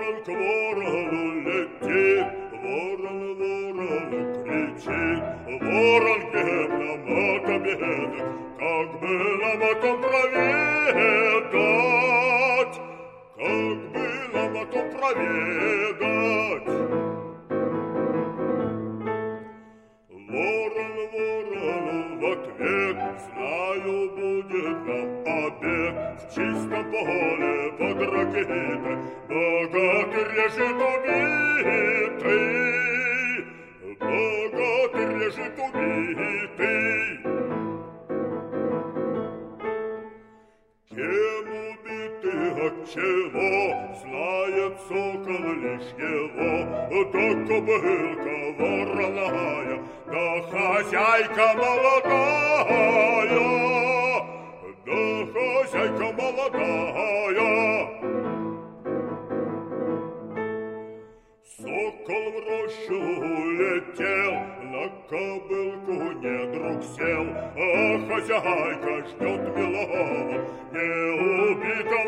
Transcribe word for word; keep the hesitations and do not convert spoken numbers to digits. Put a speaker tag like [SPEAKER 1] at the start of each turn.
[SPEAKER 1] Ворон к ворону летит, ворон ворону кричит, ворон бедно мата бедит, как было матом проведать, как было матом проведать. Ворон ворону в ответ, знаю, будет нам обед в чистом поле под ракетой, богатырь лежит убитый, богатырь лежит убитый. Кем убитый, от чего, знает сокол лишь его, да кобылка вороная, да хозяйка молодая, да хозяйка молодая. Сокол в рощу улетел, на кобылку недруг сел, а хозяйка ждет милого, не убитого